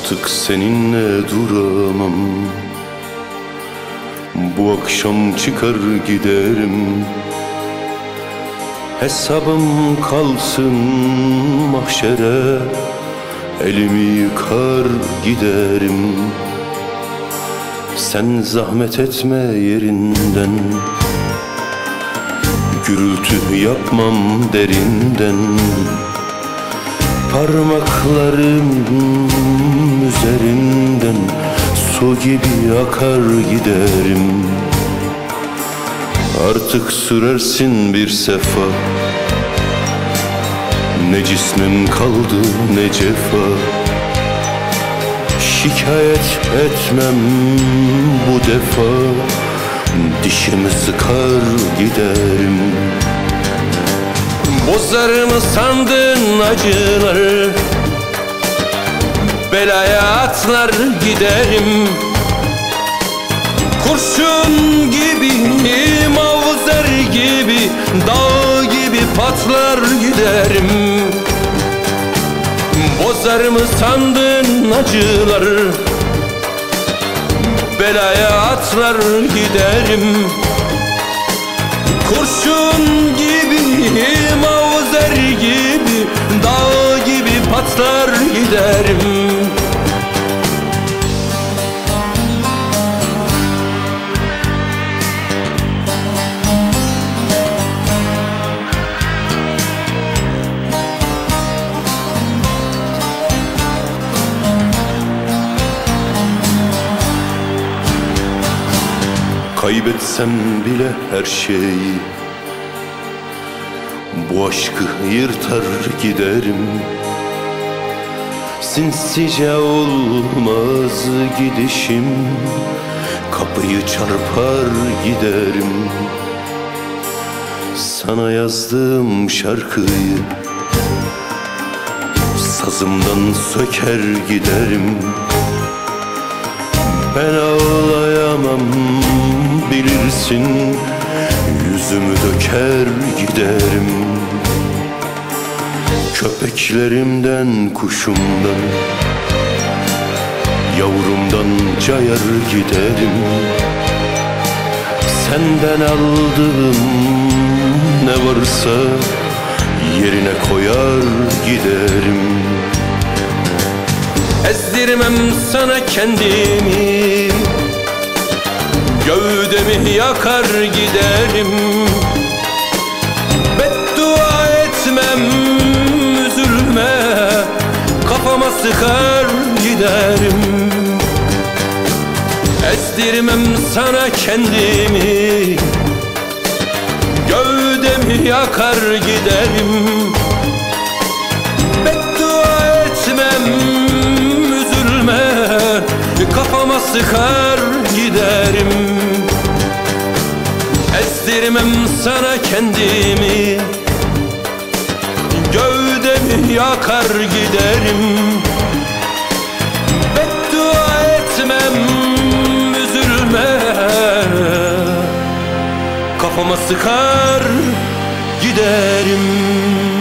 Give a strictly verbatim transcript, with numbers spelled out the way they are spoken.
Artık seninle duramam. Bu akşam çıkar giderim. Hesabım kalsın mahşere, elimi yıkar giderim. Sen zahmet etme yerinden, gürültü yapmam derinden. Parmaklarım üzerinden su gibi akar giderim. Artık sürersin bir sefa, ne cismim kaldı ne cefa. Şikayet etmem bu defa, dişimi sıkar giderim. Bozar mı sandın acıları, belaya atlar giderim. Kurşun gibi, mavzer gibi, dağ gibi patlar giderim. Bozar mı sandın acıları, belaya atlar giderim. Kurşun gibi, mavzer gibi, dağ gibi patlar giderim. Kaybetsem bile her şeyi, bu aşkı yırtar giderim. Sinsice olmaz gidişim, kapıyı çarpar giderim. Sana yazdığım şarkıyı sazımdan söker giderim. Ben ağlayamam bilirsin, yüzümü döker giderim. Köpeklerimden, kuşumdan, yavrumdan cayar giderim. Senden aldığım ne varsa yerine koyar giderim. Ezdirmem sana kendimi, gövdemi yakar giderim. Beddua etmem, üzülme, kafama sıkar giderim. Ezdirmem sana kendimi, gövdemi yakar giderim. Beddua etmem, üzülme, kafama sıkar giderim. Ezdirmem sana kendimi, gövdemi yakar giderim. Beddua etmem, üzülme, kafama sıkar giderim.